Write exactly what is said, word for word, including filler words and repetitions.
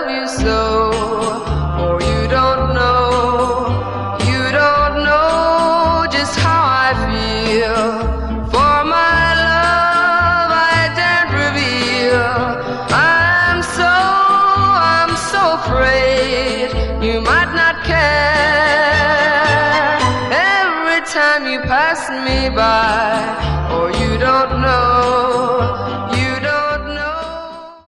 love you so. Oh, you don't know, you don't know just how I feel. For my love I daren't reveal. I'm so, I'm so afraid you might not care. Every time you pass me by, oh, you don't know,